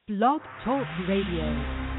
Blog Talk Radio.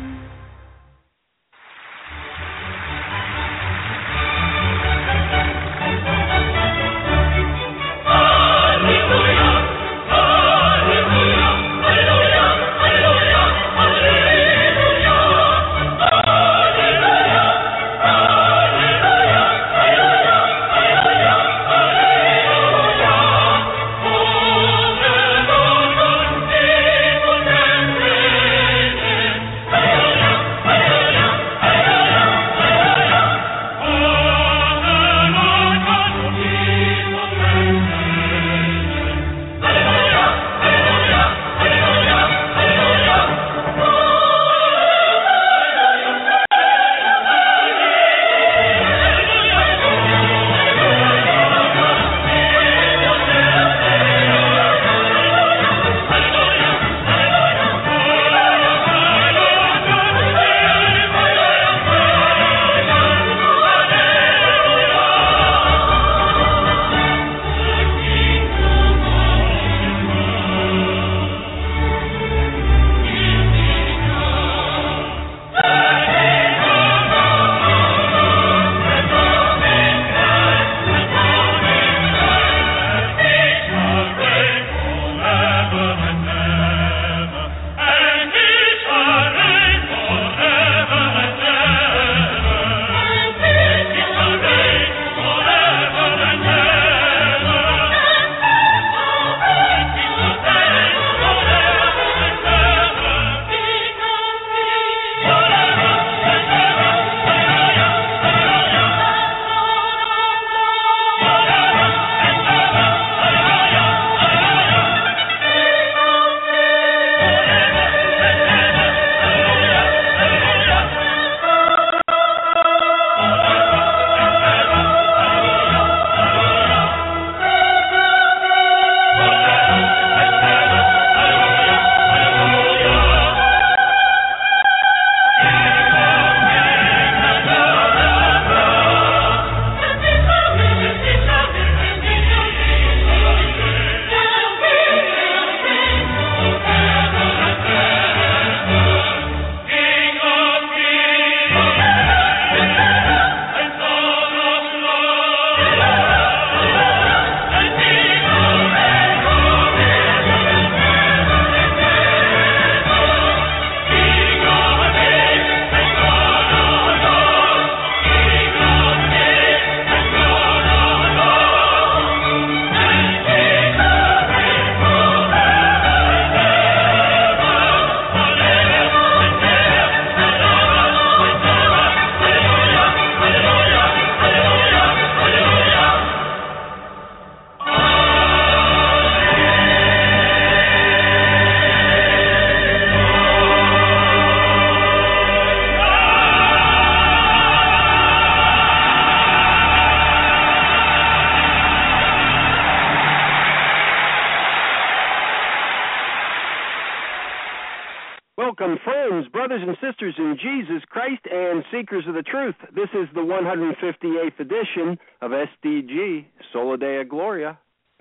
Welcome, friends, brothers and sisters in Jesus Christ, and seekers of the truth. This is the 158th edition of SDG, Sola Dea Gloria.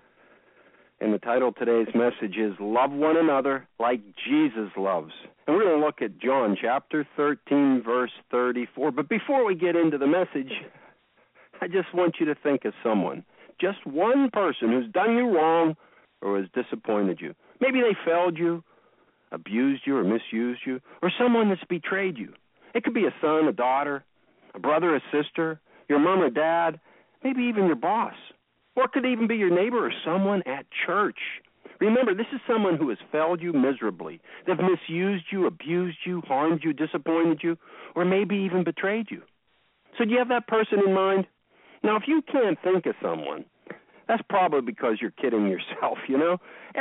And the title of today's message is Love One Another Like Jesus Loves. And we're going to look at John chapter 13, verse 34. But before we get into the message, I just want you to think of someone, just one person who's done you wrong or has disappointed you. Maybe they failed you, abused you or misused you, or someone that's betrayed you. It could be a son, a daughter, a brother, a sister, your mom or dad, maybe even your boss. Or it could even be your neighbor or someone at church. Remember, this is someone who has failed you miserably. They've misused you, abused you, harmed you, disappointed you, or maybe even betrayed you. So do you have that person in mind? Now, if you can't think of someone, that's probably because you're kidding yourself, you know?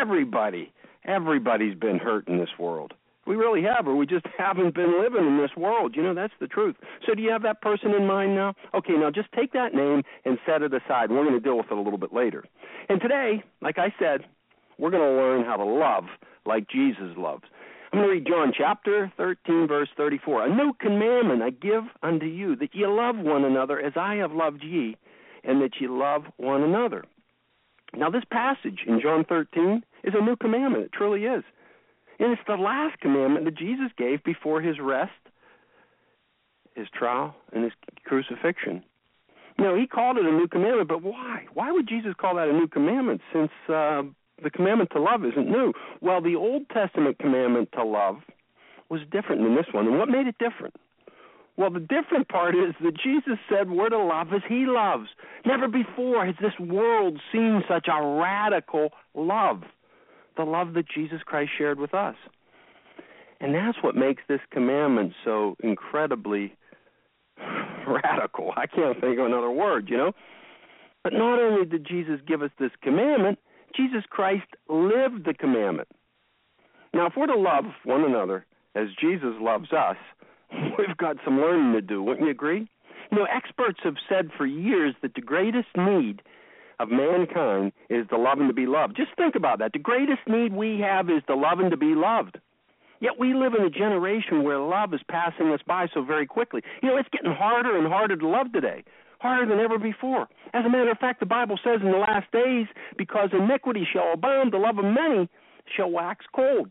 Everybody's been hurt in this world. We really have, or we just haven't been living in this world. You know, that's the truth. So do you have that person in mind now? Okay, now just take that name and set it aside. We're going to deal with it a little bit later. And today, like I said, we're going to learn how to love like Jesus loves. I'm going to read John chapter 13, verse 34. A new commandment I give unto you, that ye love one another as I have loved ye, and that ye love one another. Now, this passage in John 13 is a new commandment. It truly is. And it's the last commandment that Jesus gave before his rest, his trial, and his crucifixion. He called it a new commandment, but why? Why would Jesus call that a new commandment since the commandment to love isn't new? Well, the Old Testament commandment to love was different than this one. And what made it different? Well, the different part is that Jesus said we're to love as he loves. Never before has this world seen such a radical love, the love that Jesus Christ shared with us. And that's what makes this commandment so incredibly radical. I can't think of another word, But not only did Jesus give us this commandment, Jesus Christ lived the commandment. Now, if we're to love one another as Jesus loves us, we've got some learning to do, wouldn't you agree? Experts have said for years that the greatest need of mankind is to love and to be loved. Just think about that. The greatest need we have is to love and to be loved. Yet we live in a generation where love is passing us by so very quickly. It's getting harder and harder to love today, harder than ever before. As a matter of fact, the Bible says in the last days, because iniquity shall abound, the love of many shall wax cold.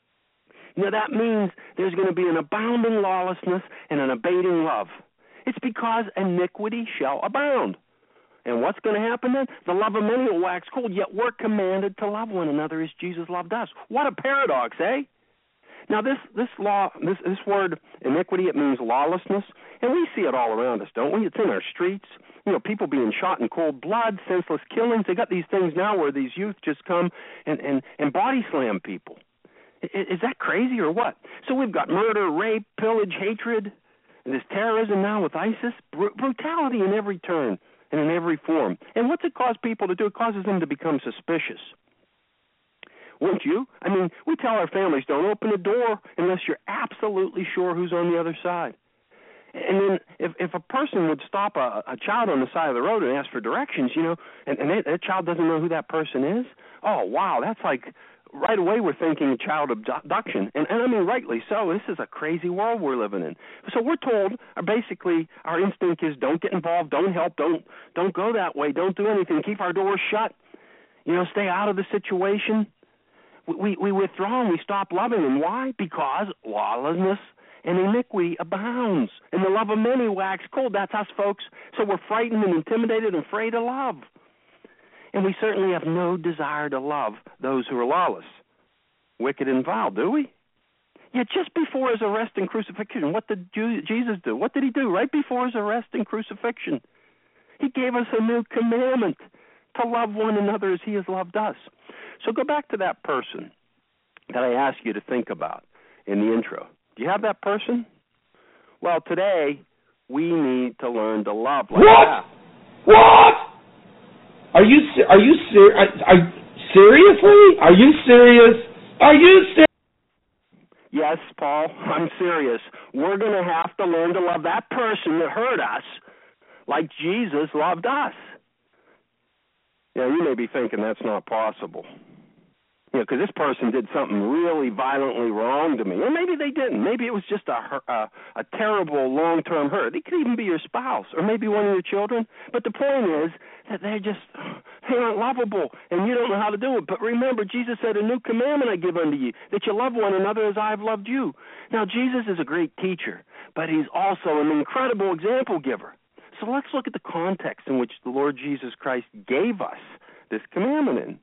That means there's going to be an abounding lawlessness and an abating love. It's because iniquity shall abound. And what's going to happen then? The love of many will wax cold, yet we're commanded to love one another as Jesus loved us. What a paradox, eh? Now, this word iniquity, it means lawlessness, and we see it all around us, don't we? It's in our streets. People being shot in cold blood, senseless killings. They got these things now where these youth just come and body slam people. Is that crazy or what? So we've got murder, rape, pillage, hatred, and this terrorism now with ISIS, brutality in every turn and in every form. And what's it cause people to do? It causes them to become suspicious. Wouldn't you? We tell our families, don't open the door unless you're absolutely sure who's on the other side. And then if a person would stop a child on the side of the road and ask for directions, and that child doesn't know who that person is, oh, wow, that's like right away we're thinking child abduction. And rightly so. This is a crazy world we're living in. So we're told, basically, our instinct is don't get involved, don't help, don't go that way, don't do anything, keep our doors shut, stay out of the situation. We withdraw and we stop loving. And why? Because lawlessness and iniquity abounds, and the love of many wax cold. That's us, folks. So we're frightened and intimidated and afraid to love. And we certainly have no desire to love those who are lawless, wicked, and vile, do we? Yet just before his arrest and crucifixion, what did Jesus do? What did he do right before his arrest and crucifixion? He gave us a new commandment to love one another as he has loved us. So go back to that person that I asked you to think about in the intro. Do you have that person? Well, today we need to learn to love like that. What? Are you serious? Seriously? Are you serious? Are you serious? Yes, Paul, I'm serious. We're going to have to learn to love that person that hurt us like Jesus loved us. You may be thinking that's not possible. Because this person did something really violently wrong to me. Or maybe they didn't. Maybe it was just a terrible long-term hurt. It could even be your spouse or maybe one of your children. But the point is that they aren't lovable, and you don't know how to do it. But remember, Jesus said, a new commandment I give unto you, that you love one another as I have loved you. Now, Jesus is a great teacher, but he's also an incredible example giver. So let's look at the context in which the Lord Jesus Christ gave us this commandment in.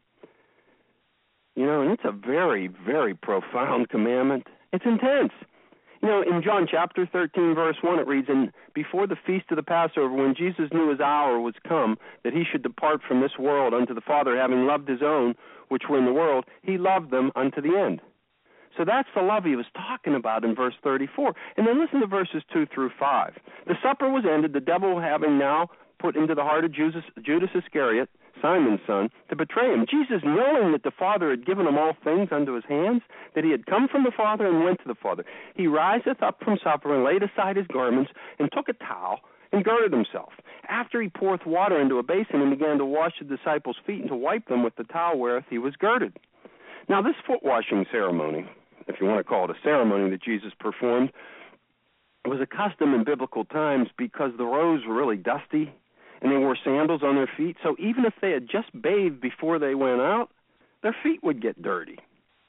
And it's a very, very profound commandment. It's intense. In John chapter 13, verse 1, it reads, and before the feast of the Passover, when Jesus knew his hour was come, that he should depart from this world unto the Father, having loved his own, which were in the world, he loved them unto the end. So that's the love he was talking about in verse 34. And then listen to verses 2 through 5. The supper was ended, the devil having now put into the heart of Judas Iscariot, Simon's son, to betray him. Jesus, knowing that the Father had given him all things unto his hands, that he had come from the Father and went to the Father, he riseth up from supper and laid aside his garments and took a towel and girded himself. After he poureth water into a basin and began to wash the disciples' feet and to wipe them with the towel wherewith he was girded. Now this foot-washing ceremony, if you want to call it a ceremony that Jesus performed, was a custom in biblical times because the roads were really dusty and they wore sandals on their feet. So even if they had just bathed before they went out, their feet would get dirty.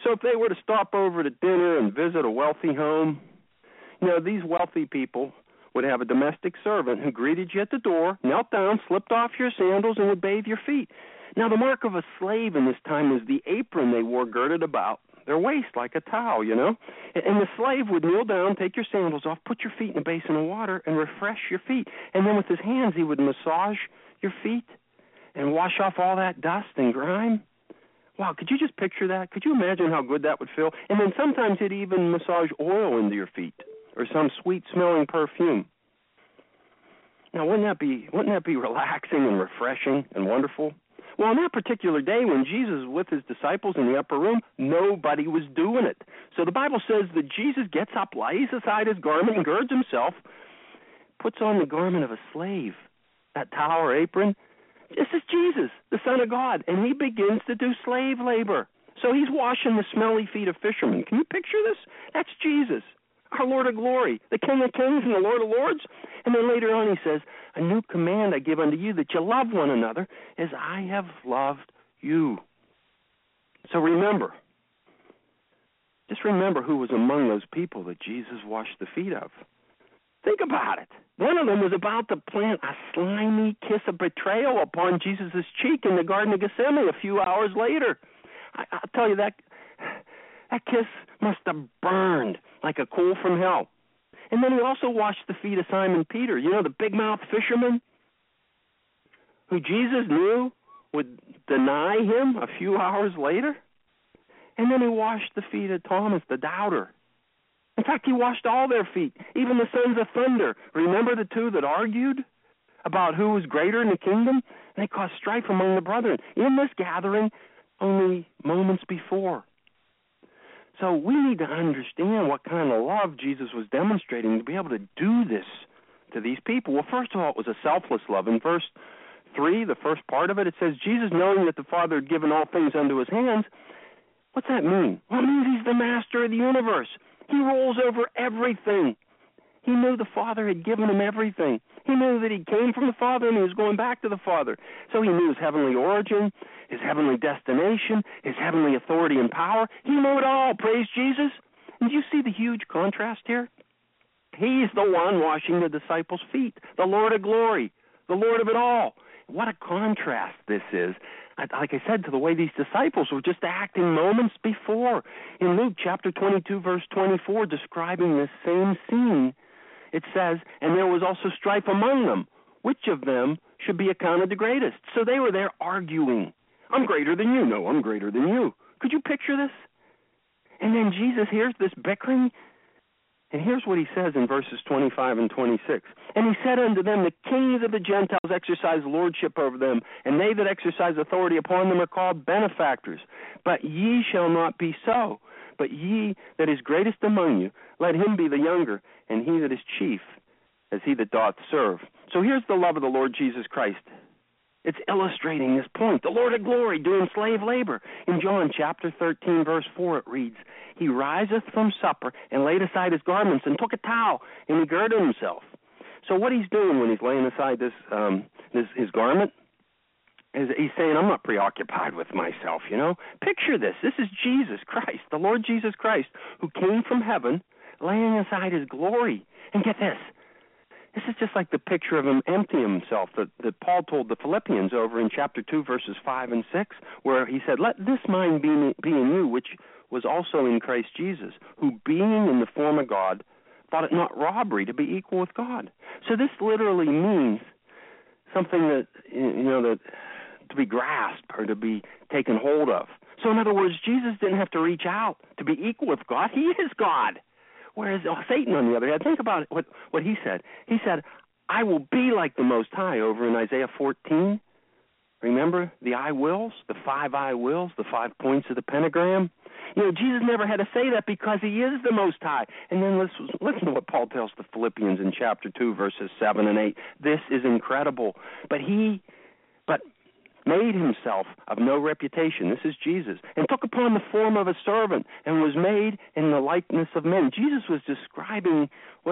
So if they were to stop over to dinner and visit a wealthy home, these wealthy people would have a domestic servant who greeted you at the door, knelt down, slipped off your sandals, and would bathe your feet. Now, the mark of a slave in this time was the apron they wore girded about their waist like a towel, And the slave would kneel down, take your sandals off, put your feet in a basin of water, and refresh your feet. And then with his hands, he would massage your feet and wash off all that dust and grime. Wow, could you just picture that? Could you imagine how good that would feel? And then sometimes he'd even massage oil into your feet or some sweet-smelling perfume. Now, wouldn't that be relaxing and refreshing and wonderful? Well, on that particular day when Jesus was with his disciples in the upper room, nobody was doing it. So the Bible says that Jesus gets up, lays aside his garment, and girds himself, puts on the garment of a slave, that towel or apron. This is Jesus, the Son of God, and he begins to do slave labor. So he's washing the smelly feet of fishermen. Can you picture this? That's Jesus, our Lord of glory, the King of kings and the Lord of lords. And then later on he says, a new command I give unto you, that you love one another as I have loved you. So just remember who was among those people that Jesus washed the feet of. Think about it. One of them was about to plant a slimy kiss of betrayal upon Jesus' cheek in the Garden of Gethsemane a few hours later. I'll tell you, that kiss must have burned like a coal from hell. And then he also washed the feet of Simon Peter, the big-mouthed fisherman who Jesus knew would deny him a few hours later. And then he washed the feet of Thomas, the doubter. In fact, he washed all their feet, even the sons of thunder. Remember the two that argued about who was greater in the kingdom? And they caused strife among the brethren in this gathering only moments before. So we need to understand what kind of love Jesus was demonstrating to be able to do this to these people. Well, first of all, it was a selfless love. In verse 3, the first part of it, it says, Jesus, knowing that the Father had given all things unto his hands. What's that mean? Well, it means he's the master of the universe. He rules over everything. He knew the Father had given him everything. He knew that he came from the Father and he was going back to the Father. So he knew his heavenly origin, his heavenly destination, his heavenly authority and power. He knew it all. Praise Jesus. And do you see the huge contrast here? He's the one washing the disciples' feet, the Lord of glory, the Lord of it all. What a contrast this is, like I said, to the way these disciples were just acting moments before. In Luke chapter 22, verse 24, describing this same scene, it says, and there was also strife among them. Which of them should be accounted the greatest? So they were there arguing. I'm greater than you. No, I'm greater than you. Could you picture this? And then Jesus hears this bickering. And here's what he says in verses 25 and 26. And he said unto them, the kings of the Gentiles exercise lordship over them, and they that exercise authority upon them are called benefactors. But ye shall not be so. But ye that is greatest among you, let him be the younger, and he that is chief, as he that doth serve. So here's the love of the Lord Jesus Christ. It's illustrating this point. The Lord of glory doing slave labor. In John chapter 13, verse 4, it reads, he riseth from supper and laid aside his garments and took a towel and he girded himself. So what he's doing when he's laying aside his garment is he's saying, I'm not preoccupied with myself, Picture this. This is Jesus Christ, the Lord Jesus Christ, who came from heaven, laying aside his glory. And get this. This is just like the picture of him emptying himself that Paul told the Philippians over in chapter 2, verses 5 and 6, where he said, let this mind be in you, which was also in Christ Jesus, who being in the form of God, thought it not robbery to be equal with God. So this literally means something that, that to be grasped or to be taken hold of. So in other words, Jesus didn't have to reach out to be equal with God. He is God. Whereas Satan, on the other hand, think about what he said. He said, I will be like the Most High over in Isaiah 14. Remember the I wills, the 5 I wills, the 5 points of the pentagram? Jesus never had to say that because he is the Most High. And then listen to what Paul tells the Philippians in chapter 2, verses 7 and 8. This is incredible. But made himself of no reputation, this is Jesus, and took upon the form of a servant, and was made in the likeness of men. Jesus was describing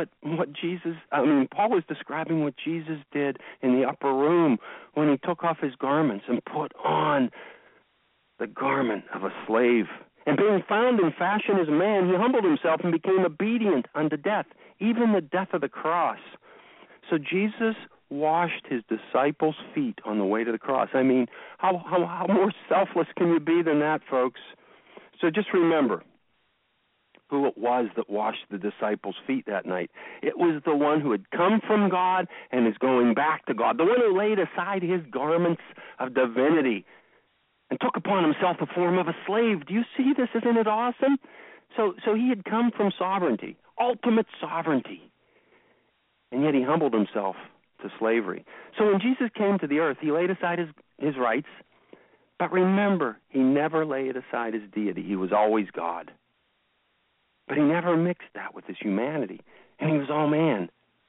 Paul was describing what Jesus did in the upper room when he took off his garments and put on the garment of a slave. And being found in fashion as a man, he humbled himself and became obedient unto death, even the death of the cross. So Jesus washed his disciples' feet on the way to the cross. I mean, how more selfless can you be than that, folks? So just remember who it was that washed the disciples' feet that night. It was the one who had come from God and is going back to God, the one who laid aside his garments of divinity and took upon himself the form of a slave. Do you see this? Isn't it awesome? So he had come from sovereignty, ultimate sovereignty, and yet he humbled himself to slavery. So when Jesus came to the earth, he laid aside his rights, but remember, he never laid aside his deity. He was always God. But he never mixed that with his humanity, and he was all man.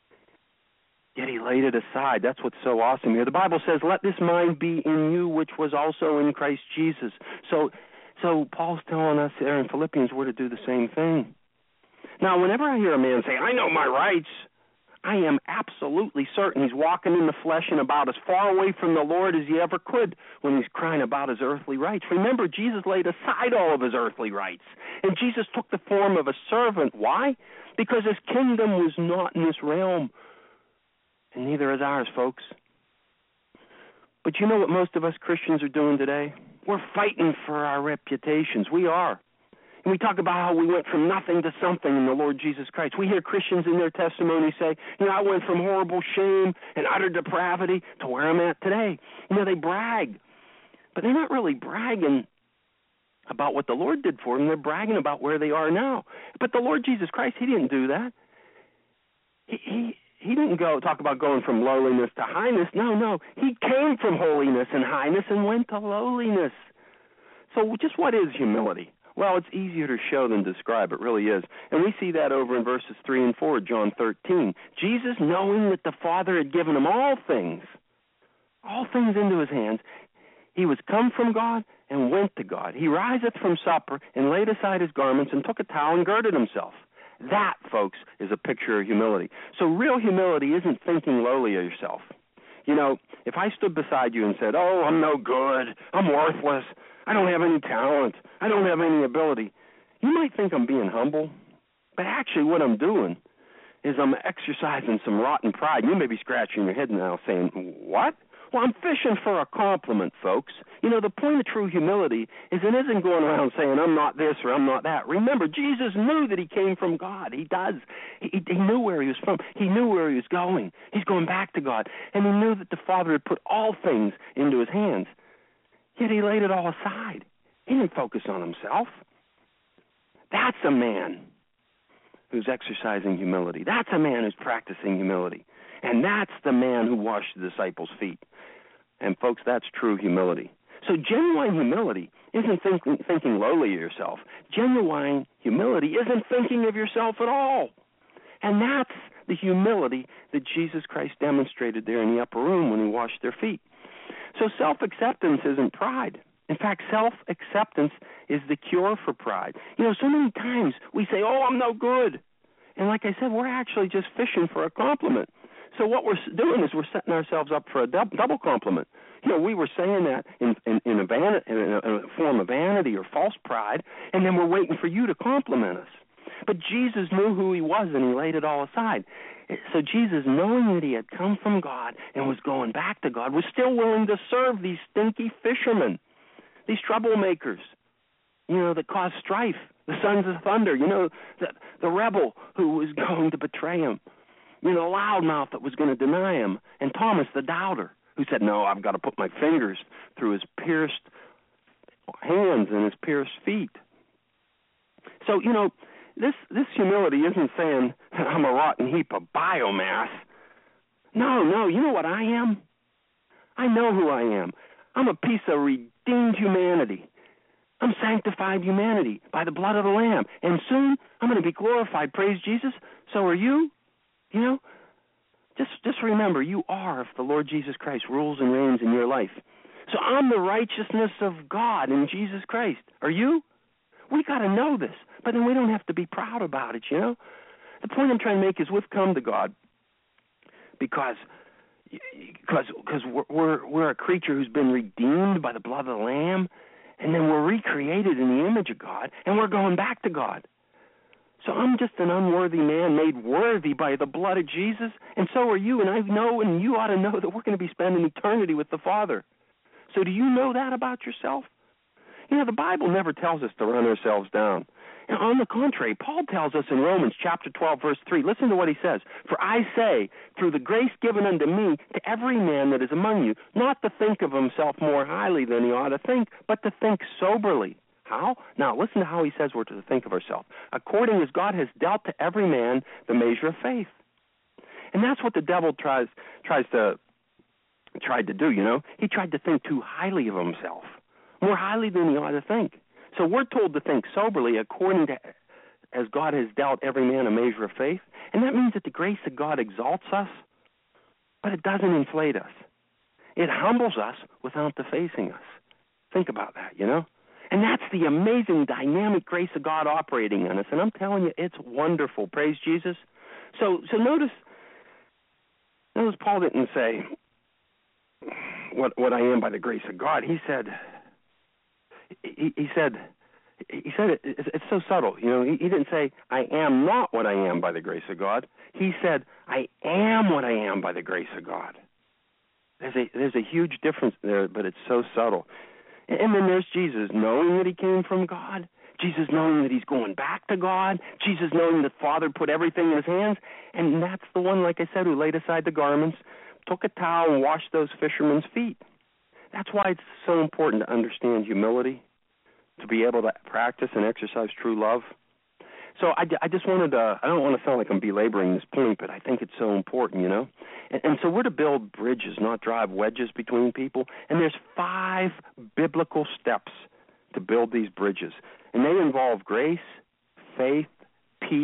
Yet he laid it aside. That's what's so awesome here. The Bible says, let this mind be in you, which was also in Christ Jesus. So Paul's telling us there in Philippians we're to do the same thing. Now, whenever I hear a man say, I know my rights, I am absolutely certain he's walking in the flesh and about as far away from the Lord as he ever could when he's crying about his earthly rights. Remember, Jesus laid aside all of his earthly rights, and Jesus took the form of a servant. Why? Because his kingdom was not in this realm, and neither is ours, folks. But you know what most of us Christians are doing today? We're fighting for our reputations. We are. And we talk about how we went from nothing to something in the Lord Jesus Christ. We hear Christians in their testimony say, I went from horrible shame and utter depravity to where I'm at today. They brag. But they're not really bragging about what the Lord did for them. They're bragging about where they are now. But the Lord Jesus Christ, he didn't do that. He didn't talk about going from lowliness to highness. No. He came from holiness and highness and went to lowliness. So just what is humility? Well, it's easier to show than describe. It really is. And we see that over in verses 3 and 4, John 13. Jesus, knowing that the Father had given him all things into his hands, he was come from God and went to God. He riseth from supper and laid aside his garments and took a towel and girded himself. That, folks, is a picture of humility. So real humility isn't thinking lowly of yourself. If I stood beside you and said, I'm no good, I'm worthless, I don't have any talent, I don't have any ability, you might think I'm being humble, but actually what I'm doing is I'm exercising some rotten pride. You may be scratching your head now saying, what? Well, I'm fishing for a compliment, folks. The point of true humility is it isn't going around saying, I'm not this or I'm not that. Remember, Jesus knew that he came from God. He does. He knew where he was from. He knew where he was going. He's going back to God. And he knew that the Father had put all things into his hands. Yet he laid it all aside. He didn't focus on himself. That's a man who's exercising humility. That's a man who's practicing humility. And that's the man who washed the disciples' feet. And folks, that's true humility. So genuine humility isn't thinking lowly of yourself. Genuine humility isn't thinking of yourself at all. And that's the humility that Jesus Christ demonstrated there in the upper room when he washed their feet. So self-acceptance isn't pride. In fact, self-acceptance is the cure for pride. So many times we say, I'm no good. And like I said, we're actually just fishing for a compliment. So what we're doing is we're setting ourselves up for a double compliment. We were saying that in a form of vanity or false pride, and then we're waiting for you to compliment us. But Jesus knew who he was, and he laid it all aside. So Jesus, knowing that he had come from God and was going back to God, was still willing to serve these stinky fishermen, these troublemakers, that caused strife, the sons of thunder, the rebel who was going to betray him. Loudmouth that was going to deny him, and Thomas the doubter who said, no, I've got to put my fingers through his pierced hands and his pierced feet. So, this humility isn't saying I'm a rotten heap of biomass. No, you know what I am? I know who I am. I'm a piece of redeemed humanity. I'm sanctified humanity by the blood of the Lamb. And soon I'm going to be glorified. Praise Jesus. So are you. Just remember, you are if the Lord Jesus Christ rules and reigns in your life. So I'm the righteousness of God in Jesus Christ. Are you? We got to know this, but then we don't have to be proud about it, The point I'm trying to make is we've come to God because we're a creature who's been redeemed by the blood of the Lamb, And then we're recreated in the image of God, and we're going back to God. So I'm just an unworthy man made worthy by the blood of Jesus, and so are you, and I know, and you ought to know that we're going to be spending eternity with the Father. So do you know that about yourself? You know, the Bible never tells us to run ourselves down. And on the contrary, Paul tells us in Romans chapter 12, verse 3, listen to what he says. For I say, through the grace given unto me, to every man that is among you, not to think of himself more highly than he ought to think, but to think soberly. How? Now, listen to how he says we're to think of ourselves. According as God has dealt to every man the measure of faith. And that's what the devil tried to do, you know. He tried to think too highly of himself, more highly than he ought to think. So we're told to think soberly according to as God has dealt every man a measure of faith. And that means that the grace of God exalts us, but it doesn't inflate us. It humbles us without defacing us. Think about that, you know. And that's the amazing dynamic grace of God operating in us. And I'm telling you, it's wonderful. Praise Jesus. So notice Paul didn't say what I am by the grace of God. He said it's so subtle. You know, he didn't say I am not what I am by the grace of God. He said I am what I am by the grace of God. There's a huge difference there, but it's so subtle. And then there's Jesus knowing that he came from God, Jesus knowing that he's going back to God, Jesus knowing that Father put everything in his hands, and that's the one, like I said, who laid aside the garments, took a towel and washed those fishermen's feet. That's why it's so important to understand humility, to be able to practice and exercise true love. So I just wanted to, I don't want to sound like I'm belaboring this point, but I think it's so important, you know. And so we're to build bridges, not drive wedges between people. And there's 5 biblical steps to build these bridges. And they involve grace, faith, peace,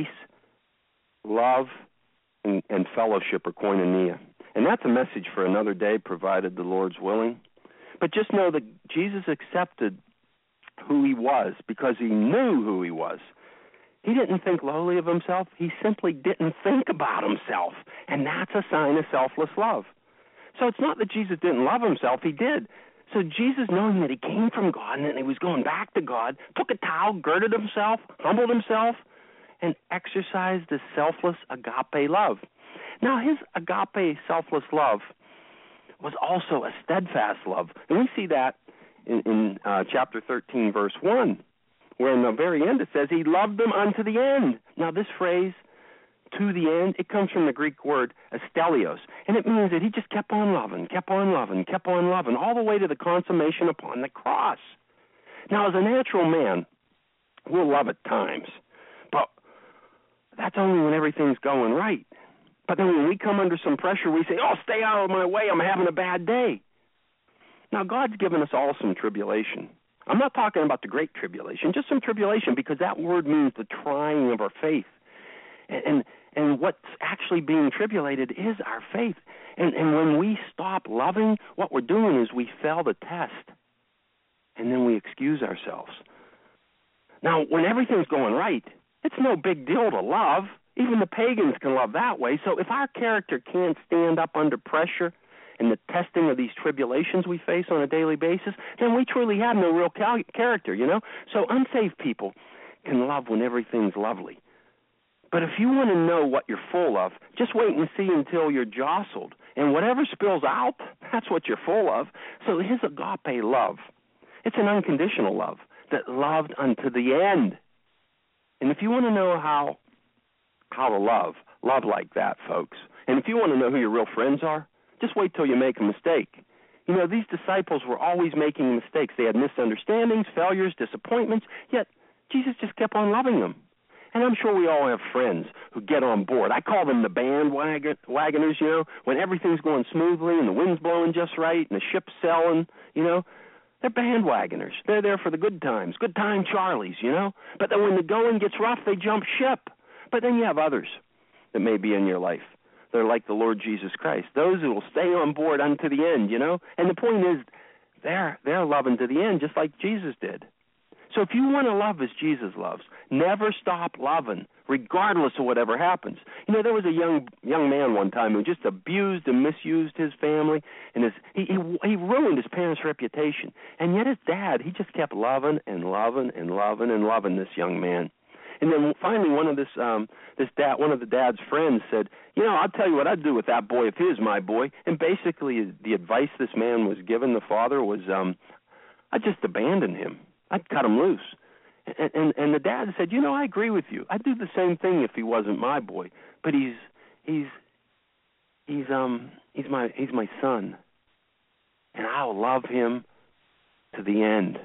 love, and fellowship or koinonia. And that's a message for another day, provided the Lord's willing. But just know that Jesus accepted who he was because he knew who he was. He didn't think lowly of himself. He simply didn't think about himself. And that's a sign of selfless love. So it's not that Jesus didn't love himself. He did. So Jesus, knowing that he came from God and that he was going back to God, took a towel, girded himself, humbled himself, and exercised this selfless agape love. Now, his agape selfless love was also a steadfast love. And we see that in chapter 13, verse 1. Where in the very end it says, he loved them unto the end. Now this phrase, to the end, it comes from the Greek word astelios. And it means that he just kept on loving, all the way to the consummation upon the cross. Now as a natural man, we'll love at times. But that's only when everything's going right. But then when we come under some pressure, we say, oh, stay out of my way, I'm having a bad day. Now God's given us all some tribulation. I'm not talking about the great tribulation, just some tribulation, because that word means the trying of our faith. And what's actually being tribulated is our faith. And when we stop loving, what we're doing is we fail the test, and then we excuse ourselves. Now, when everything's going right, it's no big deal to love. Even the pagans can love that way. So if our character can't stand up under pressure, and the testing of these tribulations we face on a daily basis, then we truly have no real character, you know. So unsaved people can love when everything's lovely. But if you want to know what you're full of, just wait and see until you're jostled. And whatever spills out, that's what you're full of. So his agape love, it's an unconditional love that loved unto the end. And if you want to know how to love like that, folks, and if you want to know who your real friends are, just wait till you make a mistake. You know, these disciples were always making mistakes. They had misunderstandings, failures, disappointments, yet Jesus just kept on loving them. And I'm sure we all have friends who get on board. I call them the bandwagoners, you know, when everything's going smoothly and the wind's blowing just right and the ship's sailing, you know. They're bandwagoners. They're there for the good times, good time Charlies, you know. But then when the going gets rough, they jump ship. But then you have others that may be in your life. They're like the Lord Jesus Christ, those who will stay on board unto the end, you know. And the point is, they're loving to the end, just like Jesus did. So if you want to love as Jesus loves, never stop loving, regardless of whatever happens. You know, there was a young man one time who just abused and misused his family, and he ruined his parents' reputation. And yet his dad, he just kept loving and loving and loving and loving this young man. And then finally, one of the dad's friends said, "You know, I'll tell you what I'd do with that boy if he was my boy." And basically, the advice this man was giving the father was, "I'd just abandon him. I'd cut him loose." And the dad said, "You know, I agree with you. I'd do the same thing if he wasn't my boy. But he's my son, and I'll love him to the end."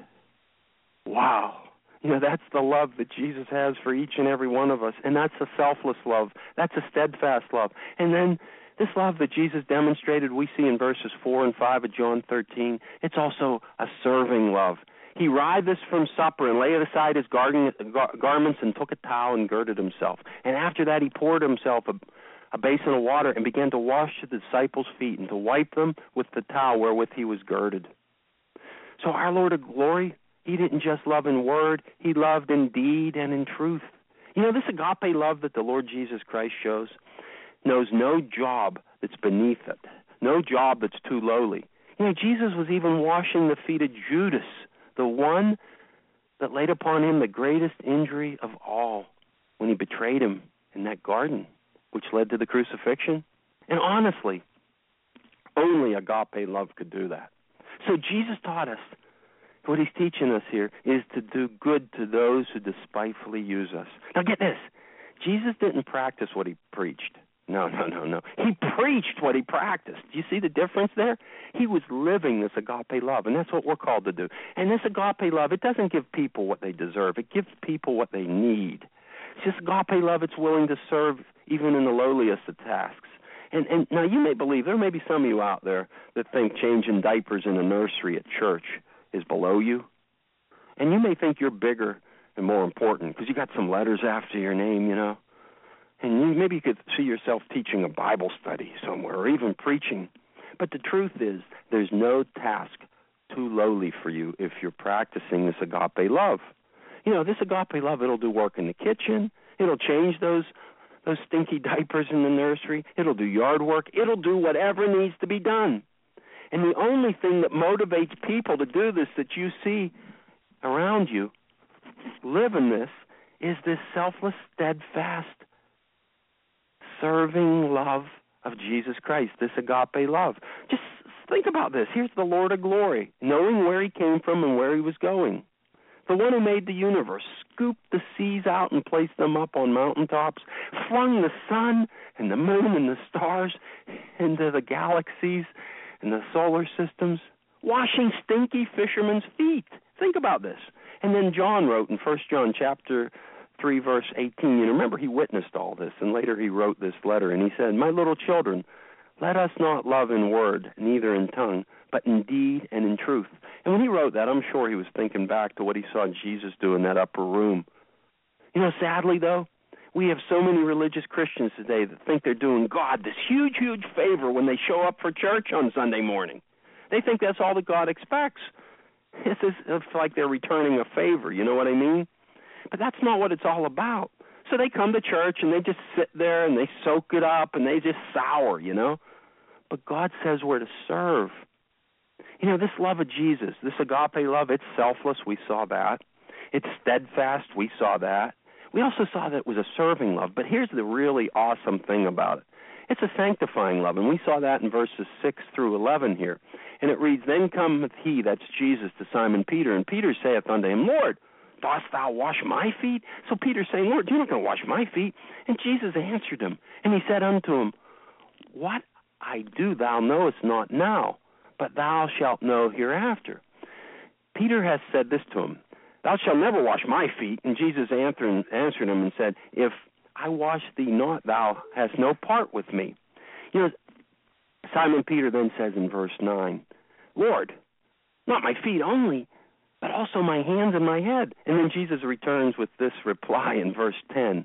Wow. You know, that's the love that Jesus has for each and every one of us, and that's a selfless love. That's a steadfast love. And then this love that Jesus demonstrated, we see in verses 4 and 5 of John 13, it's also a serving love. He riseth from supper and laid aside his garments and took a towel and girded himself. And after that he poured himself a basin of water and began to wash the disciples' feet and to wipe them with the towel wherewith he was girded. So our Lord of glory, he didn't just love in word, he loved in deed and in truth. You know, this agape love that the Lord Jesus Christ shows knows no job that's beneath it, no job that's too lowly. You know, Jesus was even washing the feet of Judas, the one that laid upon him the greatest injury of all when he betrayed him in that garden, which led to the crucifixion. And honestly, only agape love could do that. So Jesus taught us, what he's teaching us here is to do good to those who despitefully use us. Now get this, Jesus didn't practice what he preached. No. He preached what he practiced. Do you see the difference there? He was living this agape love, and that's what we're called to do. And this agape love, it doesn't give people what they deserve. It gives people what they need. It's just agape love, it's willing to serve even in the lowliest of tasks. And now you may believe, there may be some of you out there that think changing diapers in a nursery at church is below you. And you may think you're bigger and more important because you got some letters after your name, you know. And maybe you could see yourself teaching a Bible study somewhere or even preaching. But the truth is, there's no task too lowly for you if you're practicing this agape love. You know, this agape love, it'll do work in the kitchen. It'll change those stinky diapers in the nursery. It'll do yard work. It'll do whatever needs to be done. And the only thing that motivates people to do this that you see around you, live in this, is this selfless, steadfast, serving love of Jesus Christ, this agape love. Just think about this. Here's the Lord of glory, knowing where he came from and where he was going. The one who made the universe, scooped the seas out and placed them up on mountaintops, flung the sun and the moon and the stars into the galaxies and the solar systems, washing stinky fishermen's feet. Think about this. And then John wrote in 1 John chapter 3, verse 18, you remember he witnessed all this, and later he wrote this letter, and he said, "My little children, let us not love in word, neither in tongue, but in deed and in truth." And when he wrote that, I'm sure he was thinking back to what he saw Jesus do in that upper room. You know, sadly, though, we have so many religious Christians today that think they're doing God this huge, huge favor when they show up for church on Sunday morning. They think that's all that God expects. It's like they're returning a favor, you know what I mean? But that's not what it's all about. So they come to church and they just sit there and they soak it up and they just sour, you know? But God says we're to serve. You know, this love of Jesus, this agape love, it's selfless, we saw that. It's steadfast, we saw that. We also saw that it was a serving love, but here's the really awesome thing about it. It's a sanctifying love, and we saw that in verses 6 through 11 here. And it reads, "Then cometh he," that's Jesus, "to Simon Peter, and Peter saith unto him, Lord, dost thou wash my feet?" So Peter saying, "Lord, you're not going to wash my feet." And Jesus answered him, and he said unto him, "What I do thou knowest not now, but thou shalt know hereafter." Peter has said this to him, "Thou shalt never wash my feet." And Jesus answered him and said, "If I wash thee not, thou hast no part with me." You know, Simon Peter then says in verse 9, "Lord, not my feet only, but also my hands and my head." And then Jesus returns with this reply in verse 10,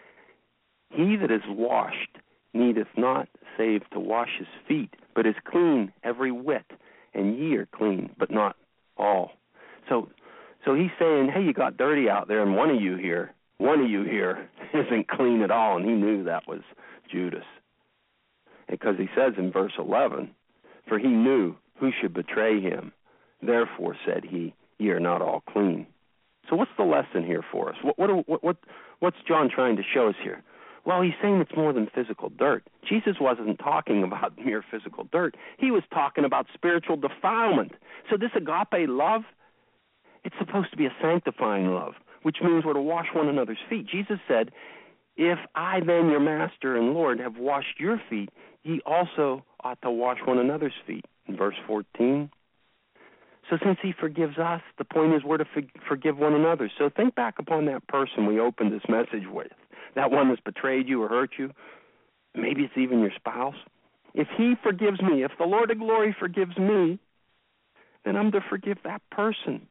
"He that is washed needeth not save to wash his feet, but is clean every whit, and ye are clean, but not all." So So he's saying, hey, you got dirty out there, and one of you here isn't clean at all, and he knew that was Judas. Because he says in verse 11, for he knew who should betray him. Therefore, said he, ye are not all clean. So what's the lesson here for us? What's John trying to show us here? Well, he's saying it's more than physical dirt. Jesus wasn't talking about mere physical dirt. He was talking about spiritual defilement. So this agape love, it's supposed to be a sanctifying love, which means we're to wash one another's feet. Jesus said, if I then, your master and Lord, have washed your feet, ye also ought to wash one another's feet. In verse 14. So since he forgives us, the point is we're to forgive one another. So think back upon that person we opened this message with, that one that's betrayed you or hurt you. Maybe it's even your spouse. If he forgives me, if the Lord of glory forgives me, then I'm to forgive that person.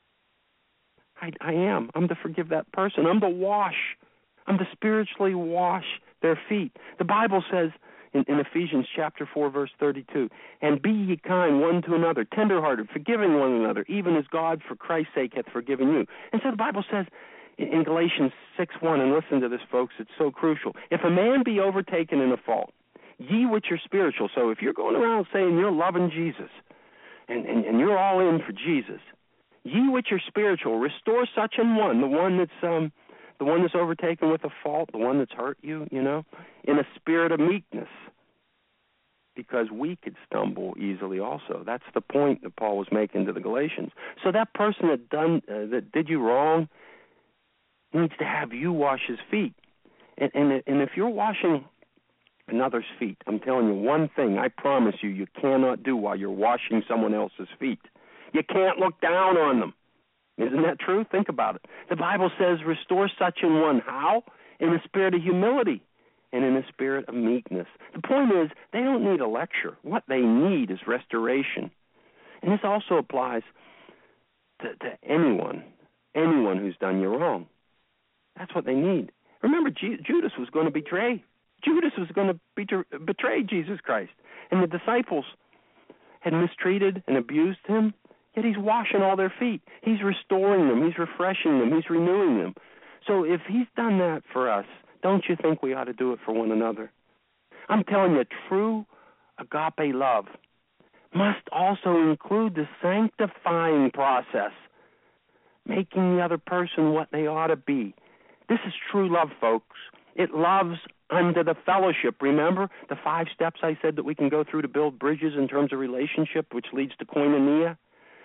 I am. I'm to forgive that person. I'm to wash. I'm to spiritually wash their feet. The Bible says in Ephesians chapter 4, verse 32, and be ye kind one to another, tenderhearted, forgiving one another, even as God for Christ's sake hath forgiven you. And so the Bible says in Galatians 6:1, and listen to this, folks, it's so crucial. If a man be overtaken in a fault, ye which are spiritual, so if you're going around saying you're loving Jesus, and you're all in for Jesus, ye which are spiritual, restore such an one, the one that's overtaken with a fault, the one that's hurt you, in a spirit of meekness, because we could stumble easily also. That's the point that Paul was making to the Galatians. So that person that did you wrong needs to have you wash his feet. And if you're washing another's feet, I'm telling you one thing, I promise you cannot do while you're washing someone else's feet. You can't look down on them. Isn't that true? Think about it. The Bible says, restore such an one. How? In a spirit of humility and in a spirit of meekness. The point is, they don't need a lecture. What they need is restoration. And this also applies to anyone who's done you wrong. That's what they need. Remember, Judas was going to betray. Judas was going to betray Jesus Christ. And the disciples had mistreated and abused him. Yet he's washing all their feet. He's restoring them. He's refreshing them. He's renewing them. So if he's done that for us, don't you think we ought to do it for one another? I'm telling you, true agape love must also include the sanctifying process, making the other person what they ought to be. This is true love, folks. It loves under the fellowship. Remember the 5 steps I said that we can go through to build bridges in terms of relationship, which leads to koinonia?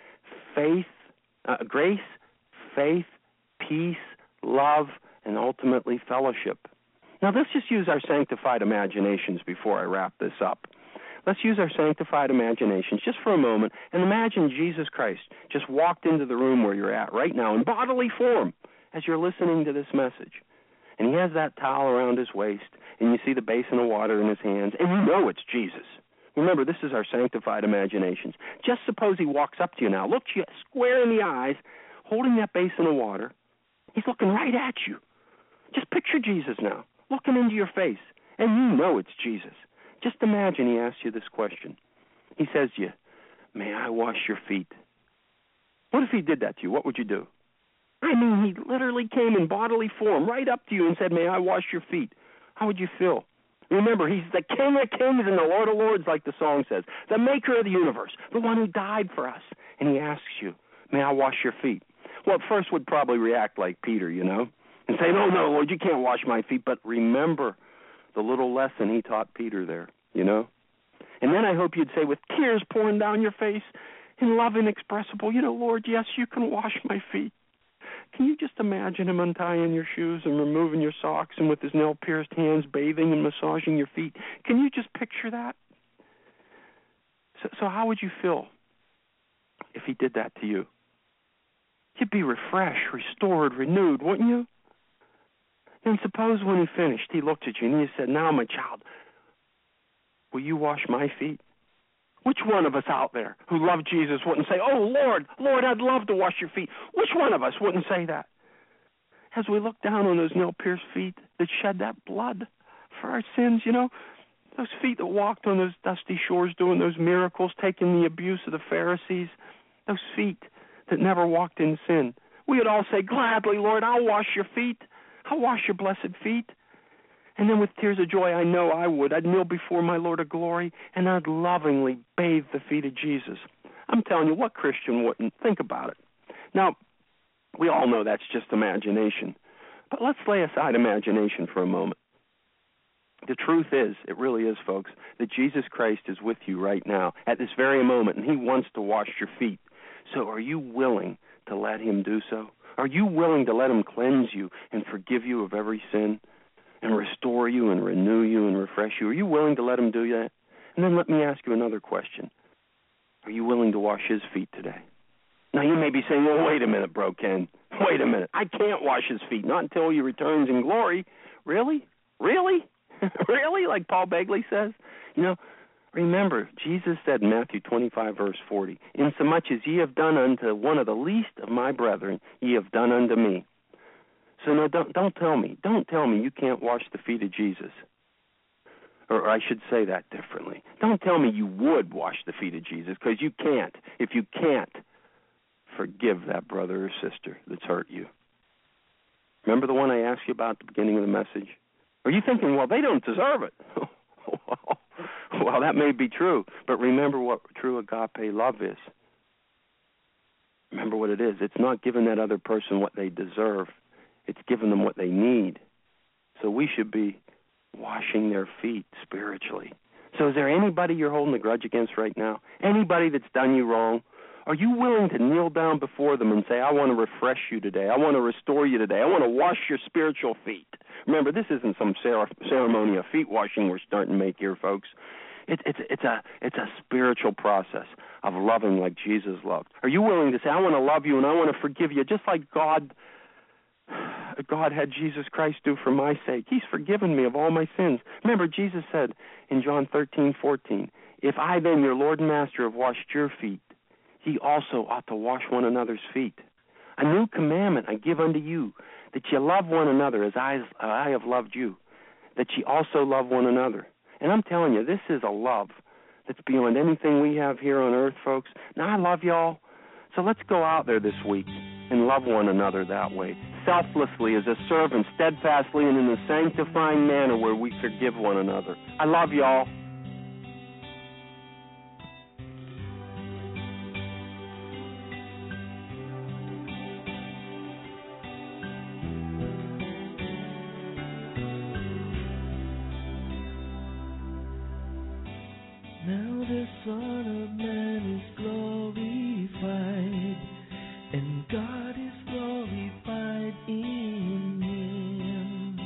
Grace, faith, peace, love, and ultimately fellowship. Now let's just use our sanctified imaginations before I wrap this up. Let's use our sanctified imaginations just for a moment and imagine Jesus Christ just walked into the room where you're at right now in bodily form as you're listening to this message. And he has that towel around his waist, and you see the basin of water in his hands, and you know it's Jesus. Remember, this is our sanctified imaginations. Just suppose he walks up to you now, looks you square in the eyes, holding that basin of water. He's looking right at you. Just picture Jesus now, looking into your face, and you know it's Jesus. Just imagine he asks you this question. He says to you, may I wash your feet? What if he did that to you? What would you do? I mean, he literally came in bodily form right up to you and said, may I wash your feet? How would you feel? Remember, he's the King of Kings and the Lord of Lords, like the song says, the maker of the universe, the one who died for us. And he asks you, may I wash your feet? Well, at first would probably react like Peter, and say, no, Lord, you can't wash my feet. But remember the little lesson he taught Peter there, And then I hope you'd say, with tears pouring down your face, in love inexpressible, Lord, yes, you can wash my feet. Can you just imagine him untying your shoes and removing your socks and with his nail-pierced hands bathing and massaging your feet? Can you just picture that? So how would you feel if he did that to you? You'd be refreshed, restored, renewed, wouldn't you? Then suppose when he finished, he looked at you and he said, now, my child, will you wash my feet? Which one of us out there who loved Jesus wouldn't say, oh, Lord, I'd love to wash your feet? Which one of us wouldn't say that? As we look down on those nail-pierced feet that shed that blood for our sins, those feet that walked on those dusty shores doing those miracles, taking the abuse of the Pharisees, those feet that never walked in sin, We would all say, gladly, Lord, I'll wash your feet. I'll wash your blessed feet. And then with tears of joy, I know I would. I'd kneel before my Lord of glory, and I'd lovingly bathe the feet of Jesus. I'm telling you, what Christian wouldn't? Think about it. Now, we all know that's just imagination. But let's lay aside imagination for a moment. The truth is, it really is, folks, that Jesus Christ is with you right now at this very moment, and he wants to wash your feet. So are you willing to let him do so? Are you willing to let him cleanse you and forgive you of every sin and restore you and renew you and refresh you? Are you willing to let him do that? And then let me ask you another question. Are you willing to wash his feet today? Now, you may be saying, well, wait a minute, Bro Ken. Wait a minute. I can't wash his feet, not until he returns in glory. Really? Really? Really? Like Paul Begley says? You know, remember, Jesus said in Matthew 25, verse 40, insomuch as ye have done unto one of the least of my brethren, ye have done unto me. So no, don't tell me you can't wash the feet of Jesus. Or I should say that differently. Don't tell me you would wash the feet of Jesus, because you can't. If you can't, forgive that brother or sister that's hurt you. Remember the one I asked you about at the beginning of the message? Are you thinking, well, they don't deserve it? Well, that may be true, but remember what true agape love is. Remember what it is. It's not giving that other person what they deserve. It's giving them what they need. So we should be washing their feet spiritually. So is there anybody you're holding a grudge against right now? Anybody that's done you wrong? Are you willing to kneel down before them and say, I want to refresh you today. I want to restore you today. I want to wash your spiritual feet. Remember, this isn't some ceremony of feet washing we're starting to make here, folks. It's a spiritual process of loving like Jesus loved. Are you willing to say, I want to love you and I want to forgive you, just like God had Jesus Christ do for my sake? He's forgiven me of all my sins. Remember, Jesus said in John 13:14, if I then, your Lord and Master, have washed your feet, ye also ought to wash one another's feet. A new commandment I give unto you, that ye love one another as I have loved you, that ye also love one another. And I'm telling you, this is a love that's beyond anything we have here on earth, folks. Now, I love y'all, so let's go out there this week and love one another that way, selflessly as a servant, steadfastly and in a sanctifying manner where we forgive one another. I love y'all. Now the Son of Man is glorified, and God is glorified in him.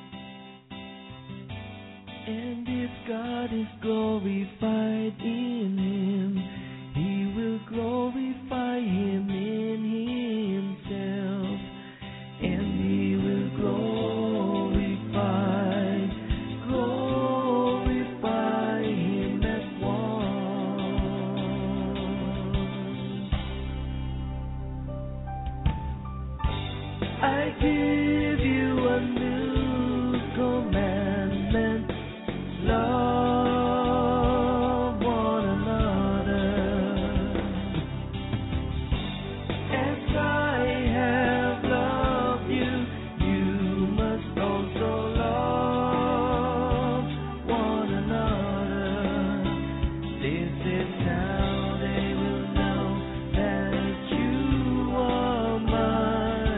And if God is glorified in him, he will glorify him in himself, and he will glorify him at once. I give you a new commandment, love one another. As I have loved you, you must also love one another. This is how they will know that you are my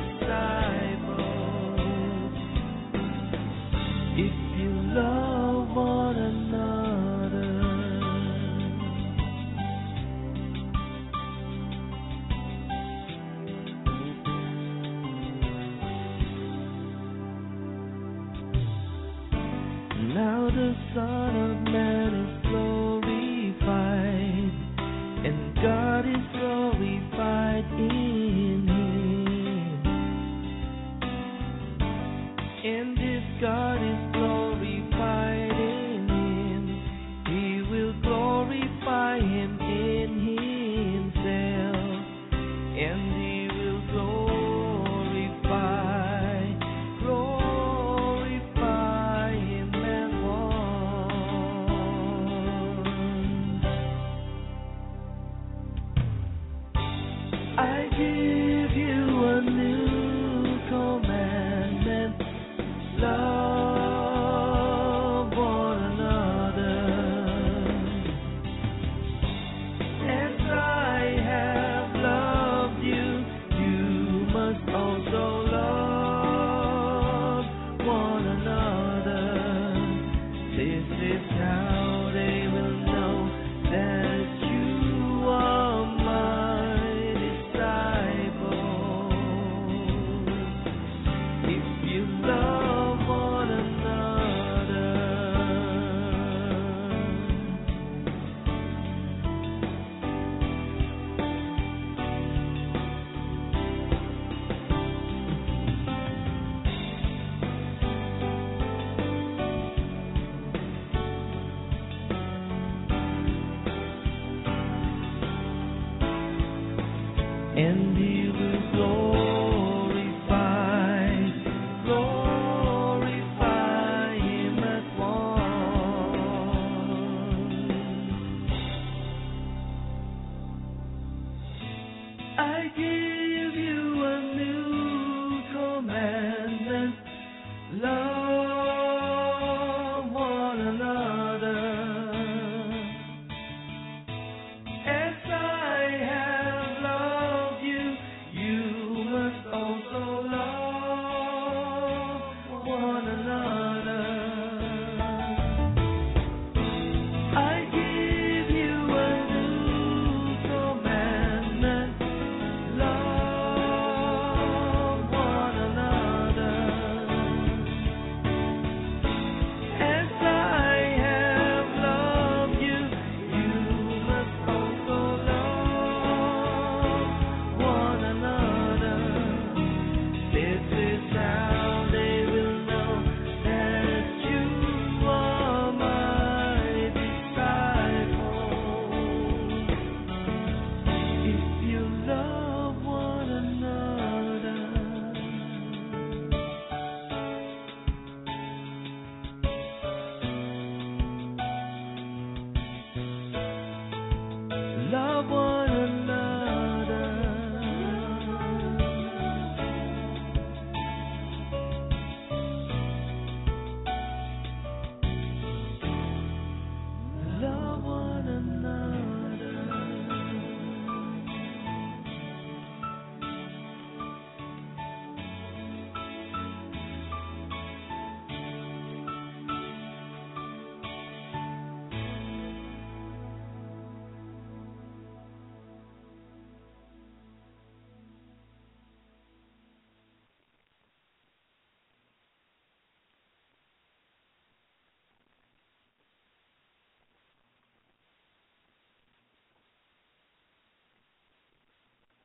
disciples, if you love one another. Now the Son of Man is glorified, and God is glorified in him. And if God is glorified